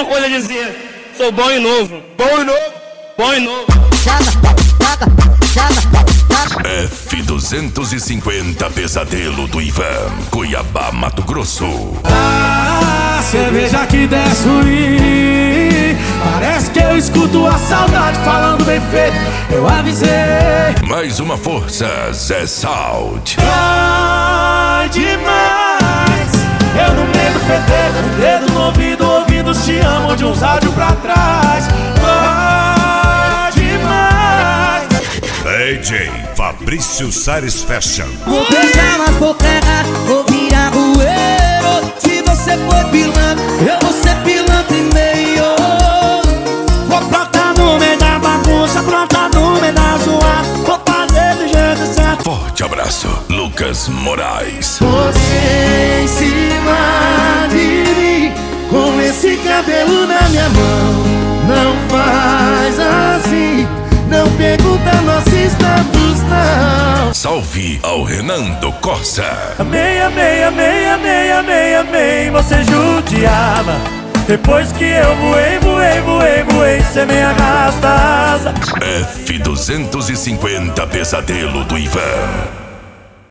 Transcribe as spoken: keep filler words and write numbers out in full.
uma coisa a dizer. Sou bom e novo. Bom e novo. Bom e novo. F duzentos e cinquenta Pesadelo do Ivan, Cuiabá, Mato Grosso. Ah, cerveja que desce ruim. Parece que eu escuto a saudade falando bem feito. Eu avisei. Mais uma força, Zé Salt. Ai, demais. Eu no meio do P T, com o dedo no ouvido, ouvindo te amo de uns áudios pra trás. Ai, demais. D J Fabrício Sares Fashion. Vou beijar, mas vou errar, vou virar rueiro. Se você for pilantra, eu vou ser pilantra e meio. Vou plantar no meio da bagunça, plantar no meio da zoada. Vou fazer do jeito certo. Forte abraço, Lucas Moraes. Você em cima de mim, com esse cabelo na minha mão. Não faz assim, não pergunta nosso status não. Salve ao Renando Corsa. Amei, amei, amei, amei, amei, amei. Você judiava. Depois que eu voei, voei, voei, voei, cê me arrasta asa. F duzentos e cinquenta Pesadelo do Ivan.